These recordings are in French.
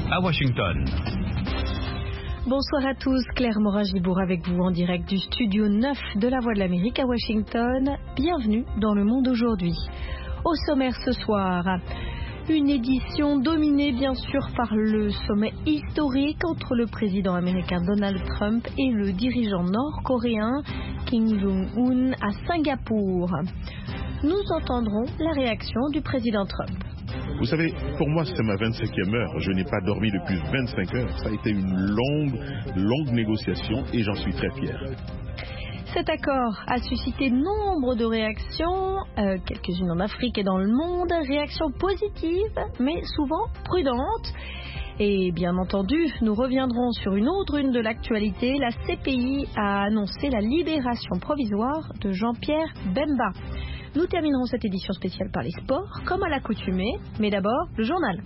à Washington. Bonsoir à tous, Claire Morin-Gibourg avec vous en direct du studio 9 de la Voix de l'Amérique à Washington. Bienvenue dans Le Monde aujourd'hui. Au sommaire ce soir, une édition dominée bien sûr par le sommet historique entre le président américain Donald Trump et le dirigeant nord-coréen Kim Jong-un à Singapour. Nous entendrons la réaction du président Trump. Vous savez, pour moi, c'est ma 25e heure. Je n'ai pas dormi depuis 25 heures. Ça a été une longue négociation et j'en suis très fier. Cet accord a suscité nombre de réactions, quelques-unes en Afrique et dans le monde, réactions positives, mais souvent prudentes. Et bien entendu, nous reviendrons sur une autre une de l'actualité. La CPI a annoncé la libération provisoire de Jean-Pierre Bemba. Nous terminerons cette édition spéciale par les sports, comme à l'accoutumée, mais d'abord le journal.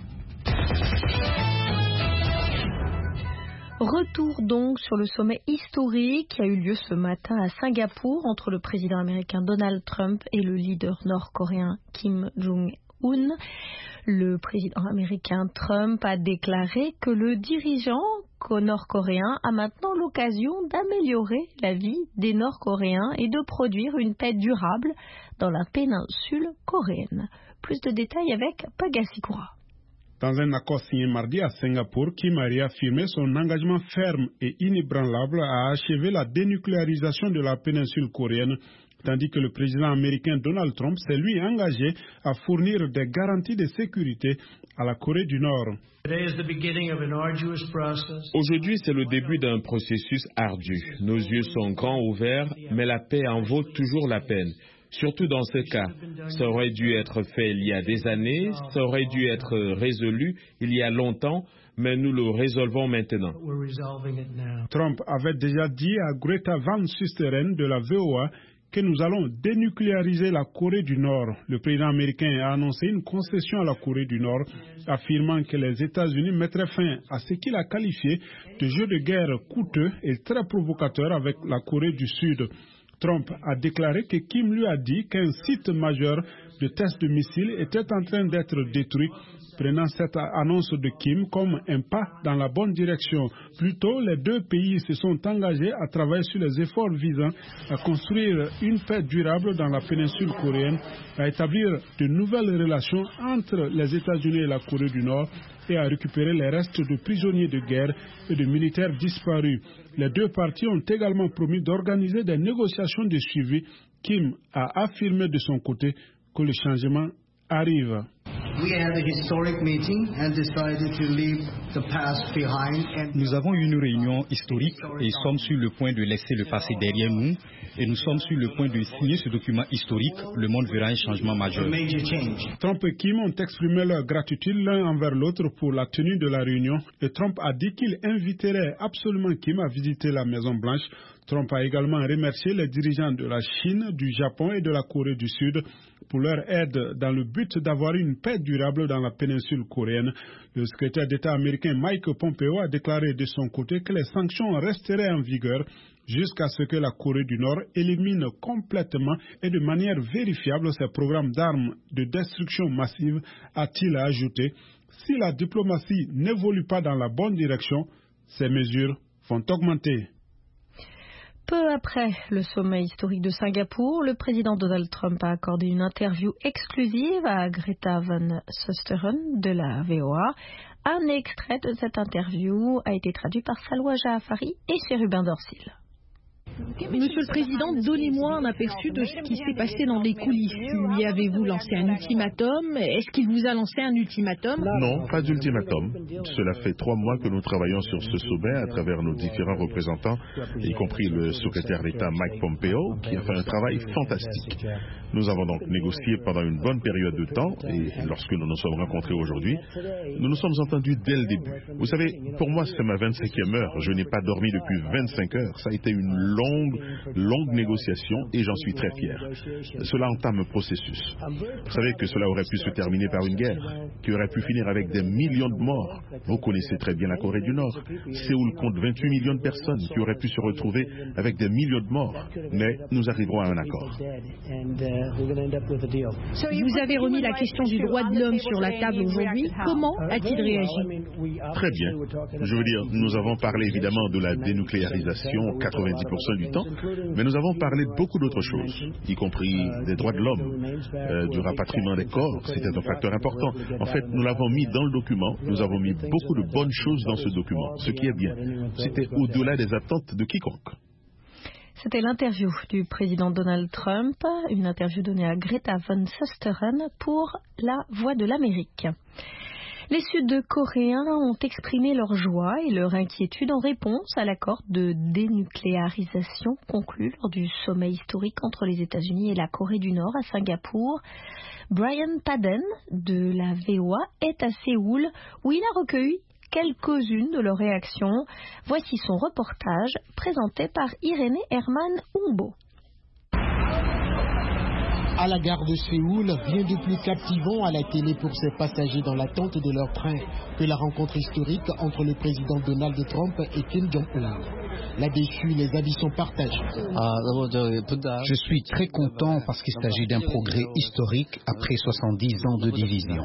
Retour donc sur le sommet historique qui a eu lieu ce matin à Singapour entre le président américain Donald Trump et le leader nord-coréen Kim Jong-un. Le président américain Trump a déclaré que le dirigeant nord-coréen a maintenant l'occasion d'améliorer la vie des Nord-Coréens et de produire une paix durable dans la péninsule coréenne. Plus de détails avec Pagasikura. Dans un accord signé mardi à Singapour, Kim a réaffirmé son engagement ferme et inébranlable à achever la dénucléarisation de la péninsule coréenne, tandis que le président américain Donald Trump s'est lui engagé à fournir des garanties de sécurité à la Corée du Nord. Aujourd'hui, c'est le début d'un processus ardu. Nos yeux sont grands ouverts, mais la paix en vaut toujours la peine. Surtout dans ce cas, ça aurait dû être fait il y a des années, ça aurait dû être résolu il y a longtemps, mais nous le résolvons maintenant. Trump avait déjà dit à Greta Van Susteren de la VOA que nous allons dénucléariser la Corée du Nord. Le président américain a annoncé une concession à la Corée du Nord, affirmant que les États-Unis mettraient fin à ce qu'il a qualifié de jeu de guerre coûteux et très provocateur avec la Corée du Sud. Trump a déclaré que Kim lui a dit qu'un site majeur de test de missiles était en train d'être détruit, prenant cette annonce de Kim comme un pas dans la bonne direction. Plus tôt, les deux pays se sont engagés à travailler sur les efforts visant à construire une paix durable dans la péninsule coréenne, à établir de nouvelles relations entre les États-Unis et la Corée du Nord et à récupérer les restes de prisonniers de guerre et de militaires disparus. Les deux parties ont également promis d'organiser des négociations de suivi. Kim a affirmé de son côté que le changement arrive. Nous avons eu une réunion historique et sommes sur le point de laisser le passé derrière nous et nous sommes sur le point de signer ce document historique. Le monde verra un changement majeur. Trump et Kim ont exprimé leur gratitude l'un envers l'autre pour la tenue de la réunion et Trump a dit qu'il inviterait absolument Kim à visiter la Maison-Blanche. Trump a également remercié les dirigeants de la Chine, du Japon et de la Corée du Sud pour leur aide dans le but d'avoir une paix durable dans la péninsule coréenne. Le secrétaire d'État américain Mike Pompeo a déclaré de son côté que les sanctions resteraient en vigueur jusqu'à ce que la Corée du Nord élimine complètement et de manière vérifiable ses programmes d'armes de destruction massive, a-t-il ajouté. Si la diplomatie n'évolue pas dans la bonne direction, ces mesures vont augmenter. Peu après le sommet historique de Singapour, le président Donald Trump a accordé une interview exclusive à Greta Van Susteren de la VOA. Un extrait de cette interview a été traduit par Salwa Jaafari et Chérubin Dorsil. Monsieur le Président, donnez-moi un aperçu de ce qui s'est passé dans les coulisses. Lui avez-vous lancé un ultimatum? Est-ce qu'il vous a lancé un ultimatum? Non, pas d'ultimatum. Cela fait 3 mois que nous travaillons sur ce sommet à travers nos différents représentants, y compris le secrétaire d'État Mike Pompeo, qui a fait un travail fantastique. Nous avons donc négocié pendant une bonne période de temps et lorsque nous nous sommes rencontrés aujourd'hui, nous nous sommes entendus dès le début. Vous savez, pour moi, c'est ma 25e heure. Je n'ai pas dormi depuis 25 heures. Ça a été une longue négociation et j'en suis très fier. Cela entame un processus. Vous savez que cela aurait pu se terminer par une guerre, qui aurait pu finir avec des millions de morts. Vous connaissez très bien la Corée du Nord. Séoul compte 28 millions de personnes qui auraient pu se retrouver avec des millions de morts. Mais nous arriverons à un accord. Vous avez remis la question du droit de l'homme sur la table aujourd'hui. Comment a-t-il réagi? Très bien. Je veux dire, nous avons parlé évidemment de la dénucléarisation 90% du temps, mais nous avons parlé de beaucoup d'autres choses, y compris des droits de l'homme, du rapatriement des corps. C'était un facteur important. En fait, nous l'avons mis dans le document. Nous avons mis beaucoup de bonnes choses dans ce document, ce qui est bien. C'était au-delà des attentes de quiconque. C'était l'interview du président Donald Trump, une interview donnée à Greta Van Susteren pour La Voix de l'Amérique. Les Sud-Coréens ont exprimé leur joie et leur inquiétude en réponse à l'accord de dénucléarisation conclu lors du sommet historique entre les États-Unis et la Corée du Nord à Singapour. Brian Padden de la VOA est à Séoul où il a recueilli quelques-unes de leurs réactions. Voici son reportage présenté par Irénée Herman-Umbo. À la gare de Séoul, rien de plus captivant à la télé pour ses passagers dans l'attente de leur train que la rencontre historique entre le président Donald Trump et Kim Jong-un. Là-dessus, les avis sont partagés. Je suis très content parce qu'il s'agit d'un progrès historique après 70 ans de division.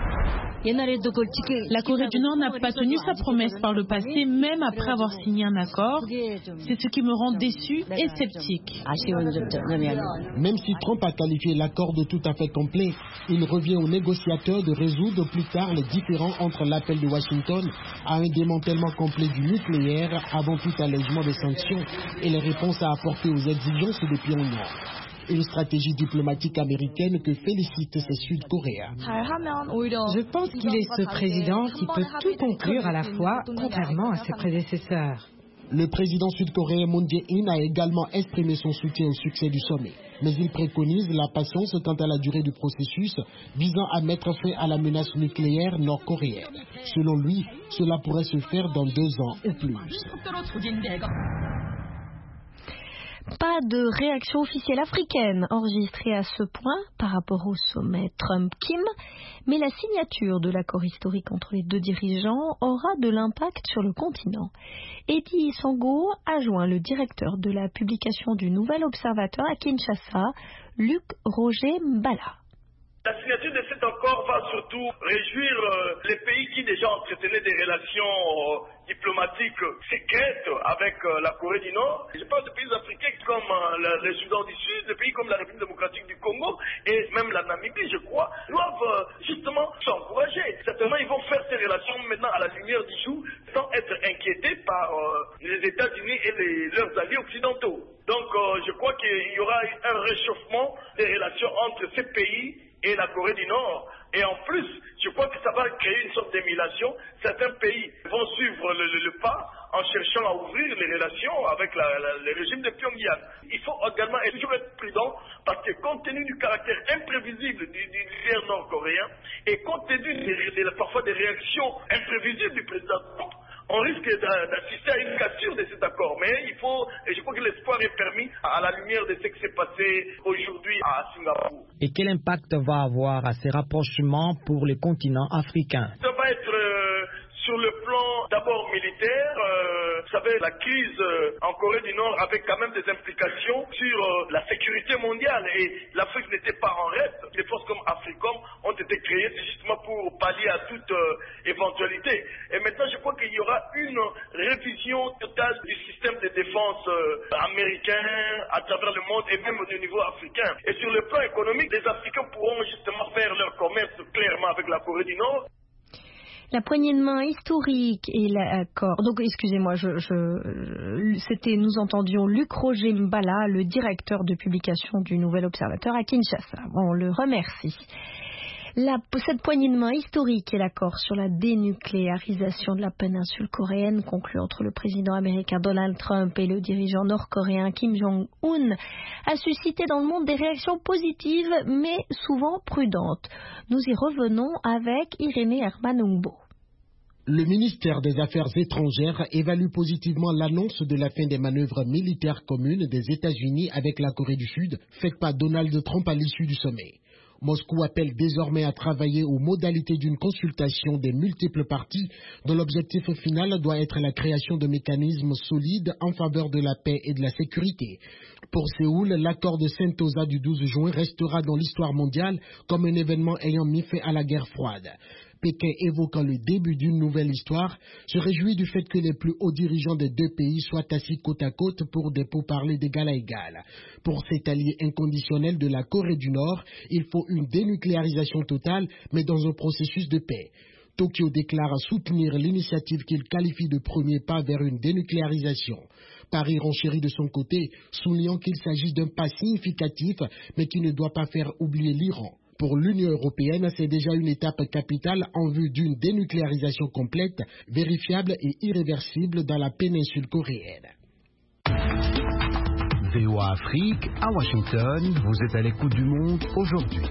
La Corée du Nord n'a pas tenu sa promesse par le passé, même après avoir signé un accord. C'est ce qui me rend déçu et sceptique. Même si Trump a qualifié l'accord de tout à fait complet, il revient aux négociateurs de résoudre plus tard les différends entre l'appel de Washington à un démantèlement complet du nucléaire avant tout allègement des sanctions et les réponses à apporter aux exigences de Pyongyang. Une stratégie diplomatique américaine que félicitent ces Sud-Coréens. Je pense qu'il est ce président qui peut tout conclure à la fois, contrairement à ses prédécesseurs. Le président sud-coréen Moon Jae-in a également exprimé son soutien au succès du sommet. Mais il préconise la patience quant à la durée du processus visant à mettre fin à la menace nucléaire nord-coréenne. Selon lui, cela pourrait se faire dans 2 ans ou plus. Pas de réaction officielle africaine enregistrée à ce point par rapport au sommet Trump-Kim, mais la signature de l'accord historique entre les deux dirigeants aura de l'impact sur le continent. Eddie Sango a joint le directeur de la publication du Nouvel Observateur à Kinshasa, Luc Roger Mbala. La signature de cet accord va surtout réjouir les pays qui déjà entretenaient des relations diplomatiques secrètes avec la Corée du Nord. Je pense aux pays africains comme le Soudan du Sud, des pays comme la République démocratique du Congo et même la Namibie, je crois, doivent justement s'encourager. Certainement, ils vont faire ces relations maintenant à la lumière du jour sans être inquiétés par les États-Unis et leurs alliés occidentaux. Donc, je crois qu'il y aura un réchauffement des relations entre ces pays et la Corée du Nord. Et en plus, je crois que ça va créer une sorte d'émulation. Certains pays vont suivre le pas en cherchant à ouvrir les relations avec le régime de Pyongyang. Il faut également toujours être prudent parce que compte tenu du caractère imprévisible du leader nord-coréen et compte tenu parfois des réactions imprévisibles du président Trump, on risque d'assister à une cassure de cet accord. Mais et je crois que l'espoir est permis à la lumière de ce qui s'est passé aujourd'hui à Singapour. Et quel impact va avoir à ces rapprochements pour le continent africain? Ça va être sur le plan d'abord militaire. Vous savez, la crise en Corée du Nord avait quand même des implications sur la sécurité mondiale et l'Afrique n'était pas en reste. Des forces comme Africom ont été créées justement pour pallier à toute éventualité. Et maintenant, je crois qu'il y aura une révision totale du système de défense américain à travers le monde et même au niveau africain. Et sur le plan économique, les Africains pourront justement faire leur commerce clairement avec la Corée du Nord. La poignée de main historique et l'accord. Donc, excusez-moi, nous entendions Luc Roger Mbala, le directeur de publication du Nouvel Observateur à Kinshasa. On le remercie. Cette poignée de main historique et l'accord sur la dénucléarisation de la péninsule coréenne conclu entre le président américain Donald Trump et le dirigeant nord-coréen Kim Jong-un a suscité dans le monde des réactions positives mais souvent prudentes. Nous y revenons avec Irénée Herman-Umbo. Le ministère des Affaires étrangères évalue positivement l'annonce de la fin des manœuvres militaires communes des États-Unis avec la Corée du Sud, faite par Donald Trump à l'issue du sommet. Moscou appelle désormais à travailler aux modalités d'une consultation des multiples parties dont l'objectif final doit être la création de mécanismes solides en faveur de la paix et de la sécurité. Pour Séoul, l'accord de Sentosa du 12 juin restera dans l'histoire mondiale comme un événement ayant mis fin à la guerre froide. Pékin, évoquant le début d'une nouvelle histoire, se réjouit du fait que les plus hauts dirigeants des deux pays soient assis côte à côte pour des pourparlers d'égal à égal. Pour cet allié inconditionnel de la Corée du Nord, il faut une dénucléarisation totale, mais dans un processus de paix. Tokyo déclare soutenir l'initiative qu'il qualifie de premier pas vers une dénucléarisation. Paris renchérit de son côté, soulignant qu'il s'agit d'un pas significatif, mais qui ne doit pas faire oublier l'Iran. Pour l'Union européenne, c'est déjà une étape capitale en vue d'une dénucléarisation complète, vérifiable et irréversible dans la péninsule coréenne. VOA Afrique, à Washington, vous êtes à l'écoute du monde aujourd'hui.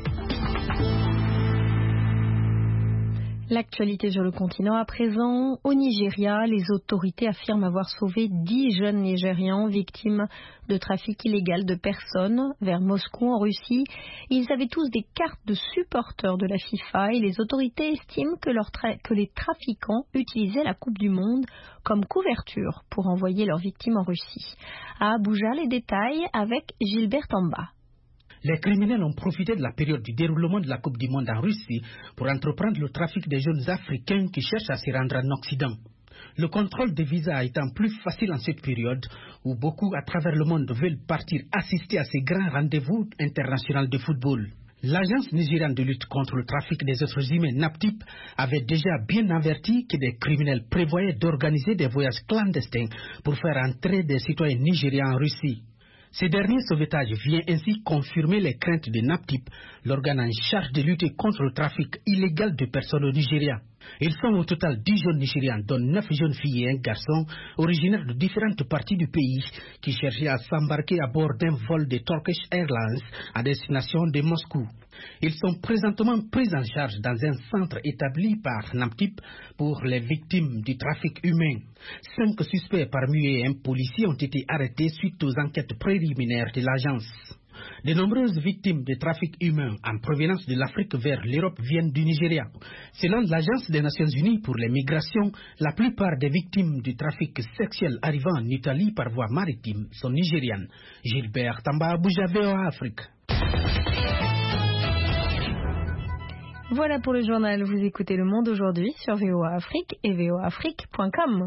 L'actualité sur le continent à présent. Au Nigeria, les autorités affirment avoir sauvé 10 jeunes Nigérians victimes de trafic illégal de personnes vers Moscou en Russie. Ils avaient tous des cartes de supporters de la FIFA et les autorités estiment que les trafiquants utilisaient la Coupe du Monde comme couverture pour envoyer leurs victimes en Russie. À Abuja, les détails avec Gilbert Tamba. Les criminels ont profité de la période du déroulement de la Coupe du Monde en Russie pour entreprendre le trafic des jeunes Africains qui cherchent à se rendre en Occident. Le contrôle des visas étant plus facile en cette période où beaucoup à travers le monde veulent partir assister à ces grands rendez-vous internationaux de football. L'agence nigériane de lutte contre le trafic des êtres humains, NAPTIP, avait déjà bien averti que des criminels prévoyaient d'organiser des voyages clandestins pour faire entrer des citoyens nigérians en Russie. Ce dernier sauvetage vient ainsi confirmer les craintes de NAPTIP, l'organe en charge de lutter contre le trafic illégal de personnes au Nigeria. Ils sont au total 10 jeunes Nigérians, dont 9 jeunes filles et un garçon, originaires de différentes parties du pays, qui cherchaient à s'embarquer à bord d'un vol de Turkish Airlines à destination de Moscou. Ils sont présentement pris en charge dans un centre établi par NAPTIP pour les victimes du trafic humain. 5 suspects parmi eux un policier ont été arrêtés suite aux enquêtes préliminaires de l'agence. De nombreuses victimes de trafic humain en provenance de l'Afrique vers l'Europe viennent du Nigeria. Selon l'Agence des Nations Unies pour les migrations, la plupart des victimes du trafic sexuel arrivant en Italie par voie maritime sont nigérianes. Gilbert Tamba, Abuja, VOA Afrique. Voilà pour le journal. Vous écoutez Le Monde aujourd'hui sur VOA Afrique et voaafrique.com.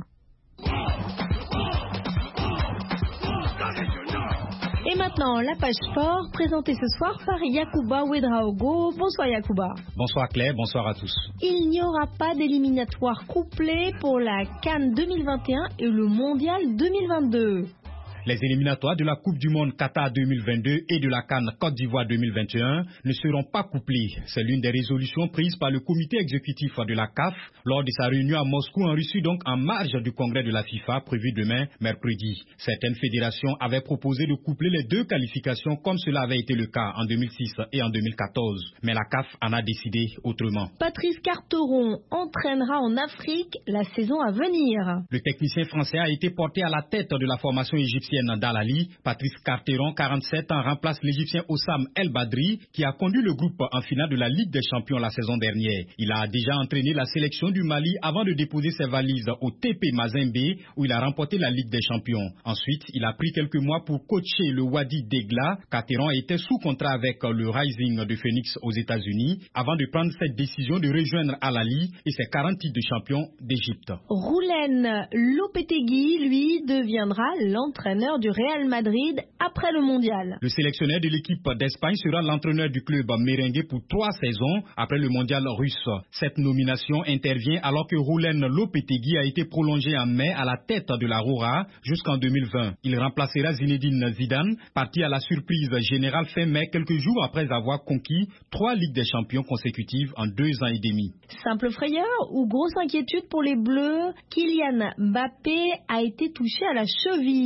Et maintenant, la page sport, présentée ce soir par Yacouba Ouedraogo. Bonsoir Yacouba. Bonsoir Claire, bonsoir à tous. Il n'y aura pas d'éliminatoire couplé pour la CAN 2021 et le Mondial 2022. Les éliminatoires de la Coupe du Monde Qatar 2022 et de la CAN Côte d'Ivoire 2021 ne seront pas couplés. C'est l'une des résolutions prises par le comité exécutif de la CAF lors de sa réunion à Moscou en Russie, donc en marge du congrès de la FIFA prévu demain, mercredi. Certaines fédérations avaient proposé de coupler les deux qualifications comme cela avait été le cas en 2006 et en 2014. Mais la CAF en a décidé autrement. Patrice Carteron entraînera en Afrique la saison à venir. Le technicien français a été porté à la tête de la formation égyptienne d'Al-Ali. Patrice Carteron, 47 ans, remplace l'Égyptien Oussam El Badri qui a conduit le groupe en finale de la Ligue des Champions la saison dernière. Il a déjà entraîné la sélection du Mali avant de déposer ses valises au TP Mazembe où il a remporté la Ligue des Champions. Ensuite, il a pris quelques mois pour coacher le Wadi Degla. Carteron était sous contrat avec le Rising de Phoenix aux États-Unis avant de prendre cette décision de rejoindre Al-Ali et ses 40 titres de champion d'Égypte. Roulen Lopetegui, lui, deviendra l'entraîneur du Real Madrid après le mondial. Le sélectionneur de l'équipe d'Espagne sera l'entraîneur du club merengue pour 3 saisons après le mondial russe. Cette nomination intervient alors que Roulen Lopetegui a été prolongé en mai à la tête de la Roja jusqu'en 2020. Il remplacera Zinedine Zidane, parti à la surprise générale fin mai, quelques jours après avoir conquis 3 Ligues des Champions consécutives en 2 ans et demi. Simple frayeur ou grosse inquiétude pour les Bleus, Kylian Mbappé a été touché à la cheville.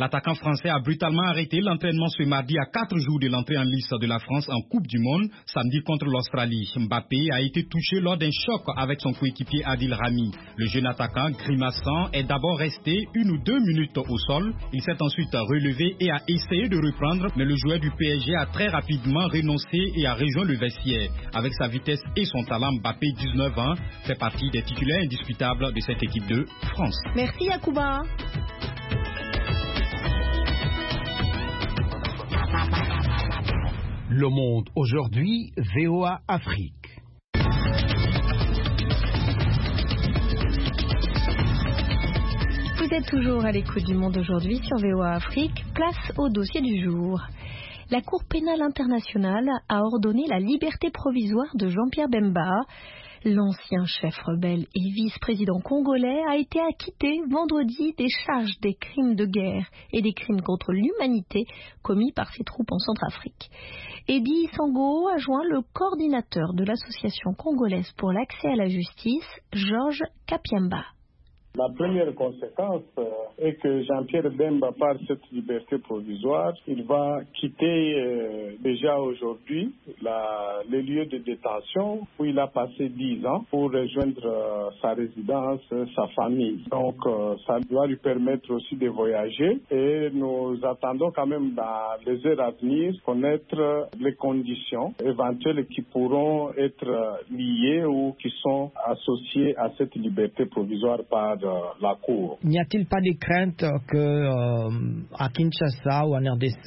l'attaquant français a brutalement arrêté l'entraînement ce mardi à 4 jours de l'entrée en lice de la France en Coupe du Monde, samedi contre l'Australie. Mbappé a été touché lors d'un choc avec son coéquipier Adil Rami. Le jeune attaquant, grimaçant, est d'abord resté 1 ou 2 minutes au sol. Il s'est ensuite relevé et a essayé de reprendre, mais le joueur du PSG a très rapidement renoncé et a rejoint le vestiaire. Avec sa vitesse et son talent, Mbappé, 19 ans, fait partie des titulaires indiscutables de cette équipe de France. Merci Yacouba. Le Monde aujourd'hui, VOA Afrique. Vous êtes toujours à l'écoute du Monde aujourd'hui sur VOA Afrique. Place au dossier du jour. La Cour pénale internationale a ordonné la liberté provisoire de Jean-Pierre Bemba. L'ancien chef rebelle et vice-président congolais a été acquitté vendredi des charges des crimes de guerre et des crimes contre l'humanité commis par ses troupes en Centrafrique. Edi Sango a joint le coordinateur de l'association congolaise pour l'accès à la justice, Georges Kapiamba. La première conséquence est que Jean-Pierre Bemba, par cette liberté provisoire, il va quitter déjà aujourd'hui les lieux de détention où il a passé 10 ans pour rejoindre sa résidence, sa famille. Donc ça doit lui permettre aussi de voyager et nous attendons quand même dans les heures à venir connaître les conditions éventuelles qui pourront être liées ou qui sont associées à cette liberté provisoire par la Cour. N'y a-t-il pas de crainte que à Kinshasa ou en RDC,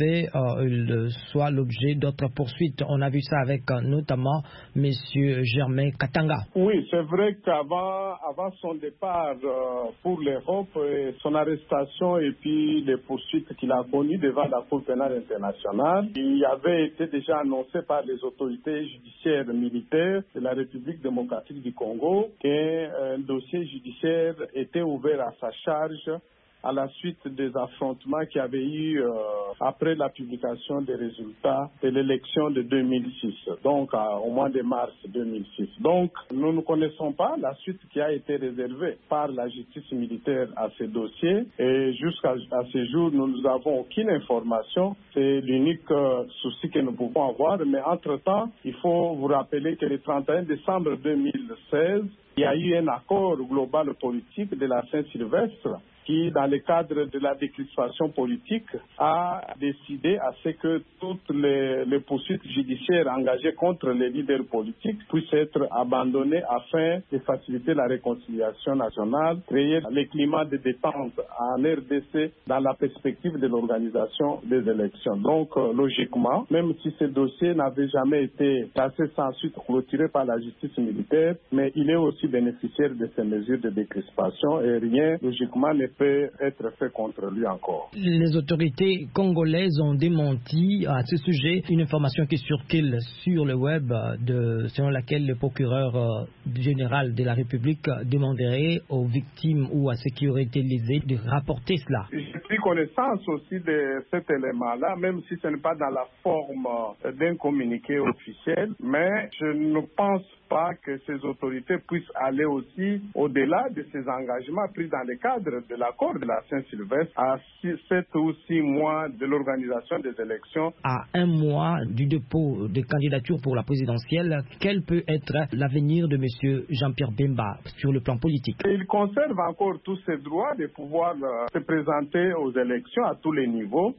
il soit l'objet d'autres poursuites? On a vu ça avec notamment M. Germain Katanga. Oui, c'est vrai qu'avant son départ pour l'Europe, son arrestation et puis les poursuites qu'il a connues devant la Cour pénale internationale, il avait été déjà annoncé par les autorités judiciaires militaires de la République démocratique du Congo qu'un dossier judiciaire était ouvert à sa charge à la suite des affrontements qu'il y avait eu après la publication des résultats de l'élection de 2006, donc au mois de mars 2006. Donc, nous ne connaissons pas la suite qui a été réservée par la justice militaire à ces dossiers et jusqu'à ce jour, nous n'avons aucune information. C'est l'unique souci que nous pouvons avoir, mais entre-temps, il faut vous rappeler que le 31 décembre 2016, il y a eu un accord global politique de la Saint-Sylvestre qui, dans le cadre de la décrispation politique, a décidé à ce que toutes les poursuites judiciaires engagées contre les leaders politiques puissent être abandonnées afin de faciliter la réconciliation nationale, créer le climat de détente en RDC dans la perspective de l'organisation des élections. Donc, logiquement, même si ce dossier n'avait jamais été classé sans suite clôturé par la justice militaire, mais il est aussi bénéficiaire de ces mesures de décrispation et rien, logiquement, ne peut être fait contre lui encore. Les autorités congolaises ont démenti à ce sujet une information qui circule sur le web selon laquelle le procureur général de la République demanderait aux victimes ou à ceux qui auraient été lésés de rapporter cela. J'ai pris connaissance aussi de cet élément-là, même si ce n'est pas dans la forme d'un communiqué officiel, mais je ne pense pas que ces autorités puissent aller aussi au-delà de ces engagements pris dans le cadre de l'accord de la Saint-Sylvestre à 7 ou 6 mois de l'organisation des élections. À 1 mois du dépôt de candidature pour la présidentielle, quel peut être l'avenir de M. Jean-Pierre Bemba sur le plan politique? Il conserve encore tous ses droits de pouvoir se présenter aux élections à tous les niveaux.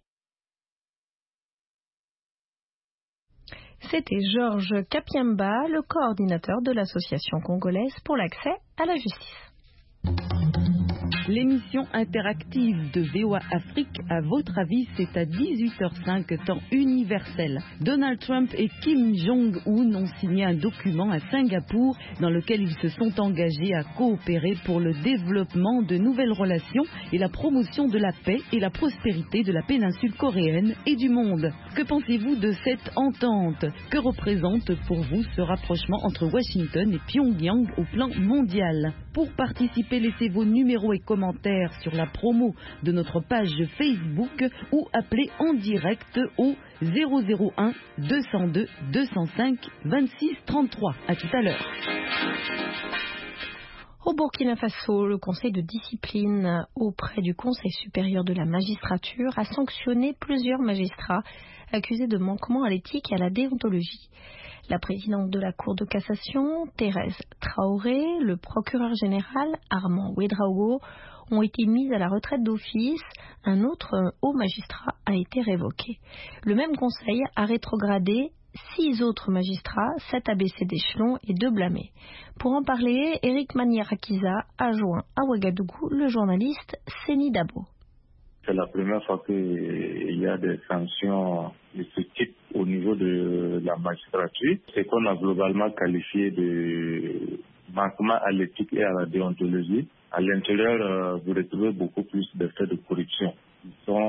C'était Georges Kapiamba, le coordinateur de l'association congolaise pour l'accès à la justice. L'émission interactive de VOA Afrique, à votre avis, c'est à 18h05, temps universel. Donald Trump et Kim Jong-un ont signé un document à Singapour dans lequel ils se sont engagés à coopérer pour le développement de nouvelles relations et la promotion de la paix et la prospérité de la péninsule coréenne et du monde. Que pensez-vous de cette entente? Que représente pour vous ce rapprochement entre Washington et Pyongyang au plan mondial? Pour participer, laissez vos numéros et commentaires sur la promo de notre page Facebook ou appelez en direct au 001 202 205 26 33. À tout à l'heure. Au Burkina Faso, le Conseil de discipline auprès du Conseil supérieur de la magistrature a sanctionné plusieurs magistrats accusés de manquement à l'éthique et à la déontologie. La présidente de la Cour de cassation, Thérèse Traoré, le procureur général, Armand Ouedraogo, ont été mis à la retraite d'office. Un autre haut magistrat a été révoqué. Le même Conseil a rétrogradé 6 autres magistrats, 7 abaissés d'échelon et 2 blâmés. Pour en parler, Eric Maniarakiza a joint à Ouagadougou le journaliste Seni Dabo. C'est la première fois qu'il y a des sanctions de ce type au niveau de la magistrature. C'est qu'on a globalement qualifié de manquement à l'éthique et à la déontologie. À l'intérieur, vous retrouvez beaucoup plus de faits de corruption qui sont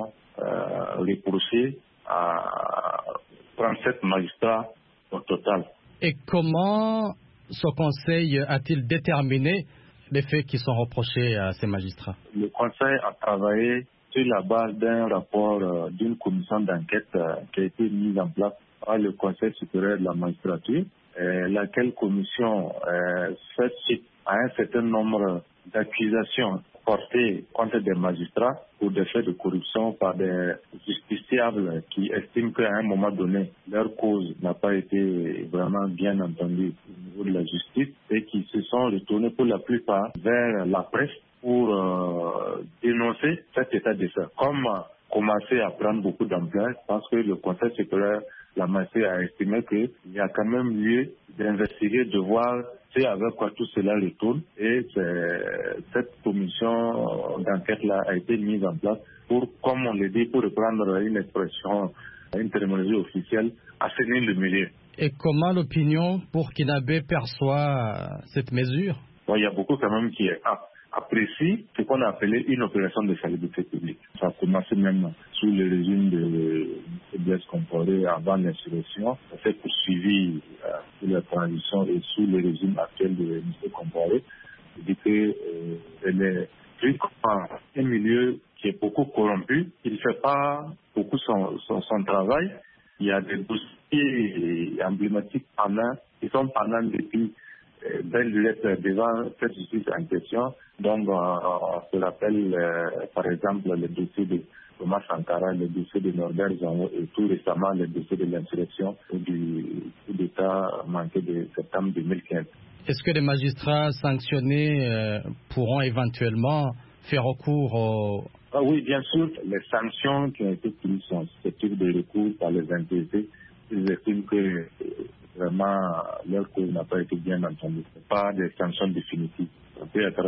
reprochés à 37 magistrats au total. Et comment ce Conseil a-t-il déterminé les faits qui sont reprochés à ces magistrats? Le Conseil a travaillé sur la base d'un rapport d'une commission d'enquête qui a été mise en place par le Conseil supérieur de la magistrature, laquelle commission fait suite à un certain nombre d'accusations portées contre des magistrats pour des faits de corruption par des justiciables qui estiment qu'à un moment donné, leur cause n'a pas été vraiment bien entendue au niveau de la justice et qui se sont retournés pour la plupart vers la presse pour dénoncer cet état de fait. Comme commencé à prendre beaucoup d'ampleur parce que le Conseil supérieur de la magistrature a estimé qu'il y a quand même lieu d'investiguer, de voir avec quoi tout cela retourne, et cette commission d'enquête-là a été mise en place pour, comme on le dit, pour reprendre une expression, une terminologie officielle, assainir le milieu. Et comment l'opinion burkinabé perçoit cette mesure? Il y a beaucoup quand même qui apprécient ce qu'on a appelé une opération de salubrité publique. Ça a commencé même sous le régime de Blaise Compaoré avant l'insurrection. Ça s'est poursuivi sous la transition et sous le régime actuel de M. Compaoré. Je dis qu'elle est prise comme un milieu qui est beaucoup corrompu. Il ne fait pas beaucoup son travail. Il y a des dossiers emblématiques qui sont pendant depuis belle lettre devant cette justice en question. Donc, on se rappelle, par exemple, le dossier de Thomas Sankara, le dossier de Norbert Zongo et tout récemment le dossier de l'insurrection du coup d'État manqué de septembre 2015. Est-ce que les magistrats sanctionnés pourront éventuellement faire recours Oui, bien sûr. Les sanctions qui ont été prises sont susceptibles de recours par les intéressés. Ils estiment que vraiment leur cause n'a pas été bien entendue. Ce n'est pas des sanctions définitives. Ça peut être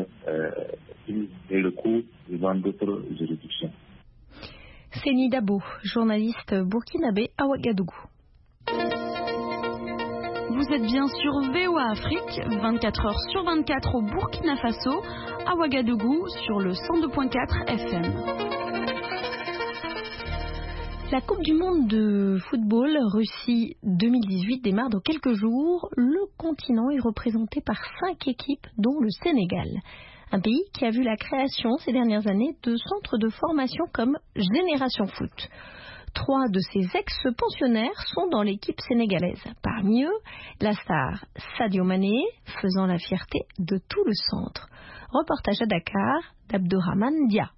des recours devant d'autres juridictions. Seni Dabo, journaliste burkinabé à Ouagadougou. Vous êtes bien sur VOA Afrique, 24h/24 au Burkina Faso, à Ouagadougou, sur le 102.4 FM. La Coupe du monde de football Russie 2018 démarre dans quelques jours. Le continent est représenté par 5 équipes, dont le Sénégal. Un pays qui a vu la création ces dernières années de centres de formation comme Génération Foot. 3 de ses ex-pensionnaires sont dans l'équipe sénégalaise. Parmi eux, la star Sadio Mané, faisant la fierté de tout le centre. Reportage à Dakar d'Abdourahmane Dia.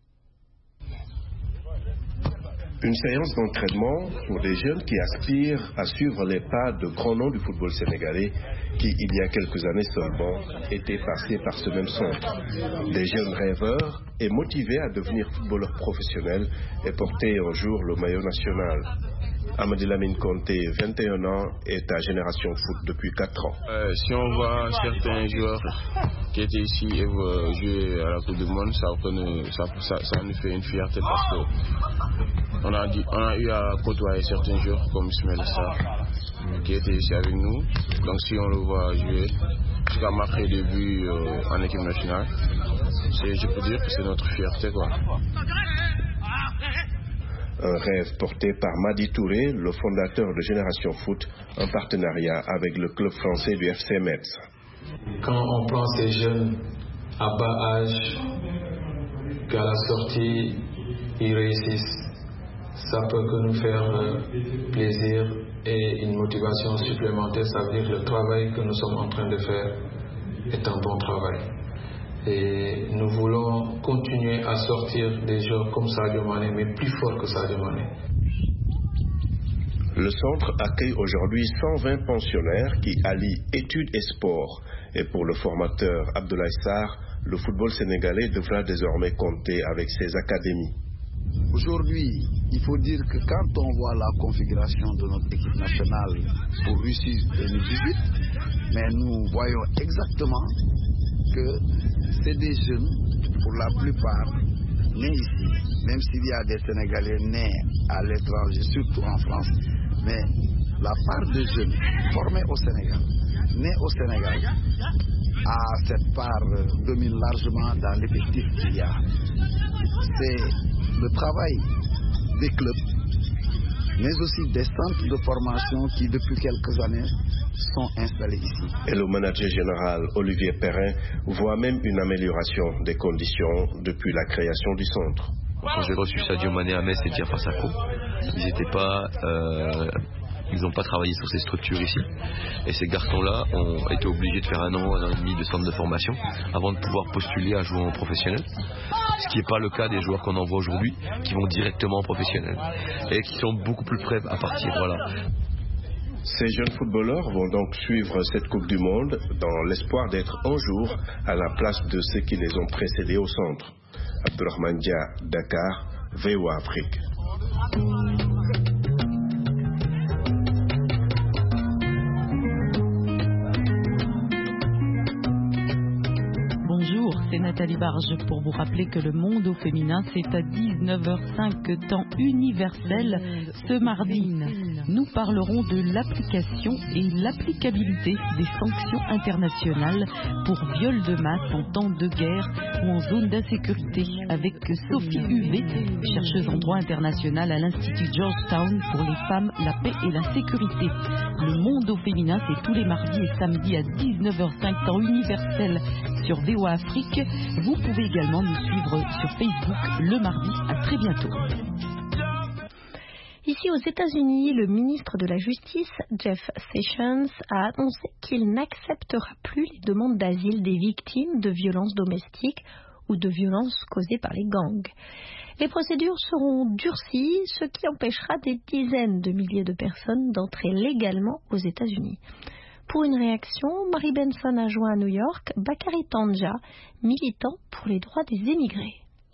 Une séance d'entraînement pour des jeunes qui aspirent à suivre les pas de grands noms du football sénégalais qui, il y a quelques années seulement, étaient passés par ce même centre. Des jeunes rêveurs et motivés à devenir footballeurs professionnels et porter un jour le maillot national. Amadi Lamine Conté, 21 ans, est à Génération Foot depuis 4 ans. Si on voit certains joueurs qui étaient ici et jouer à la Coupe du Monde, ça nous fait une fierté parce que on a eu à côtoyer certains joueurs comme Ismaël Sarr qui était ici avec nous. Donc si on le voit jouer, jusqu'à marquer des buts en équipe nationale, je peux dire que c'est notre fierté, quoi. Un rêve porté par Madi Touré, le fondateur de Génération Foot, en partenariat avec le club français du FC Metz. Quand on prend ces jeunes à bas âge, qu'à la sortie, ils réussissent, ça peut que nous faire plaisir et une motivation supplémentaire. Ça veut dire que le travail que nous sommes en train de faire est un bon travail. Et nous voulons continuer à sortir des joueurs comme Sadio Mané, mais plus fort que Sadio Mané. Le centre accueille aujourd'hui 120 pensionnaires qui allient études et sport. Et pour le formateur Abdoulaye Sarr, le football sénégalais devra désormais compter avec ses académies. Aujourd'hui, il faut dire que quand on voit la configuration de notre équipe nationale pour Russie 2018, mais nous voyons exactement que c'est des jeunes, pour la plupart, nés ici, même s'il y a des Sénégalais nés à l'étranger, surtout en France, mais la part de jeunes formés au Sénégal, nés au Sénégal, cette part domine largement dans l'effectif qu'il y a. C'est le travail des clubs, mais aussi des centres de formation qui, depuis quelques années, sont installés ici. Et le manager général Olivier Perrin voit même une amélioration des conditions depuis la création du centre. Quand j'ai reçu Sadio Mané à Metz et Diafra Sakho, ils n'ont pas travaillé sur ces structures ici. Et ces garçons-là ont été obligés de faire un an et demi de centre de formation avant de pouvoir postuler à jouer en professionnel. Ce qui n'est pas le cas des joueurs qu'on envoie aujourd'hui, qui vont directement en professionnel et qui sont beaucoup plus prêts à partir. Voilà. Ces jeunes footballeurs vont donc suivre cette Coupe du Monde dans l'espoir d'être un jour à la place de ceux qui les ont précédés au centre. Abdourahmane Dia, Dakar, VOA Afrique. C'est Nathalie Barge pour vous rappeler que le monde au féminin, c'est à 19h05 temps universel ce mardi. Nous parlerons de l'application et l'applicabilité des sanctions internationales pour viol de masse en temps de guerre ou en zone d'insécurité avec Sophie Huvet, chercheuse en droit international à l'Institut Georgetown pour les femmes, la paix et la sécurité. Le monde au féminin, c'est tous les mardis et samedis à 19h05 temps universel sur VOA Afrique. Vous pouvez également nous suivre sur Facebook le mardi. À très bientôt. Ici aux États-Unis, le ministre de la Justice, Jeff Sessions, a annoncé qu'il n'acceptera plus les demandes d'asile des victimes de violences domestiques ou de violences causées par les gangs. Les procédures seront durcies, ce qui empêchera des dizaines de milliers de personnes d'entrer légalement aux États-Unis. Pour une réaction, Marie Benson a joint à New York Bakary Tandja, militant pour les droits des émigrés.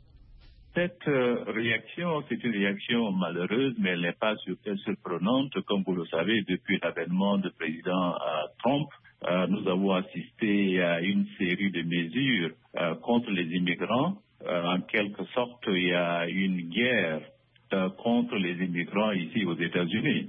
Cette réaction, c'est une réaction malheureuse, mais elle n'est pas surprenante. Comme vous le savez, depuis l'avènement du président Trump, nous avons assisté à une série de mesures contre les immigrants. En quelque sorte, il y a une guerre contre les immigrants ici aux États-Unis.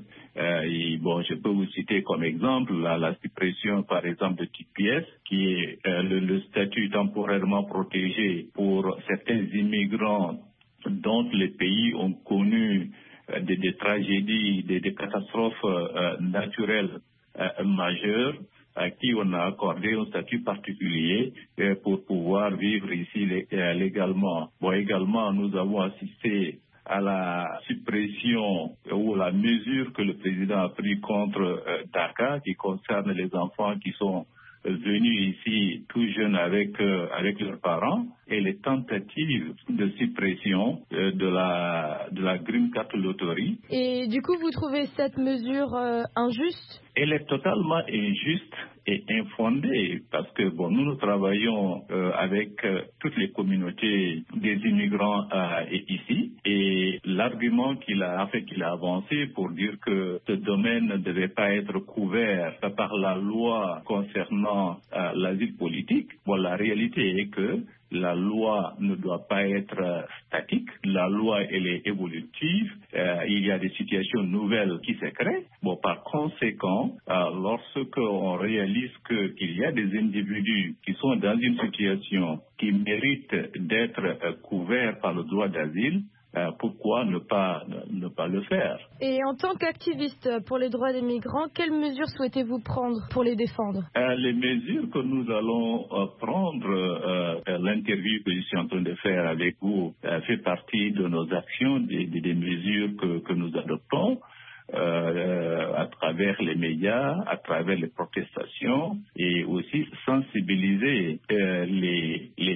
Je peux vous citer comme exemple la suppression, par exemple, de TPS, qui est le statut temporairement protégé pour certains immigrants dont les pays ont connu des tragédies, des catastrophes naturelles majeures, à qui on a accordé un statut particulier pour pouvoir vivre ici légalement. Également, nous avons assisté à la suppression ou la mesure que le président a prise contre DACA, qui concerne les enfants qui sont venus ici tout jeunes avec leurs parents, et les tentatives de suppression de la Green Card Lottery. Et du coup, vous trouvez cette mesure injuste ? Elle est totalement injuste et infondée parce que nous travaillons avec toutes les communautés des immigrants ici, et l'argument qu'il a avancé pour dire que ce domaine ne devait pas être couvert par la loi concernant l'asile politique. La réalité est que la loi ne doit pas être statique. La loi, elle est évolutive. Il y a des situations nouvelles qui se créent. Par conséquent, lorsque on réalise qu'il y a des individus qui sont dans une situation qui mérite d'être couverts par le droit d'asile, pourquoi ne pas le faire? Et en tant qu'activiste pour les droits des migrants, quelles mesures souhaitez-vous prendre pour les défendre? Les mesures que nous allons prendre, l'interview que je suis en train de faire avec vous fait partie de nos actions, des mesures que nous adoptons. À travers les médias, à travers les protestations, et aussi sensibiliser les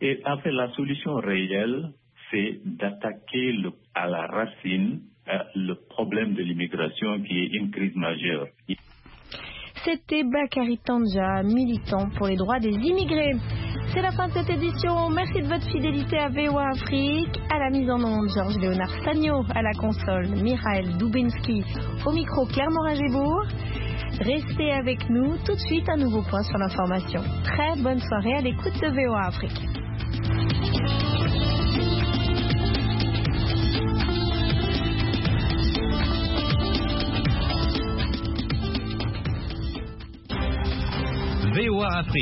Et en fait, la solution réelle, c'est d'attaquer à la racine le problème de l'immigration qui est une crise majeure. C'était Bakary Tandja, militant pour les droits des immigrés. C'est la fin de cette édition. Merci de votre fidélité à VOA Afrique. À la mise en onde, Georges-Léonard Sagno. À la console, Michael Dubinski. Au micro, Claire Morin-Gébourg. Restez avec nous. Tout de suite, un nouveau point sur l'information. Très bonne soirée à l'écoute de VOA Afrique. VOA Afrique.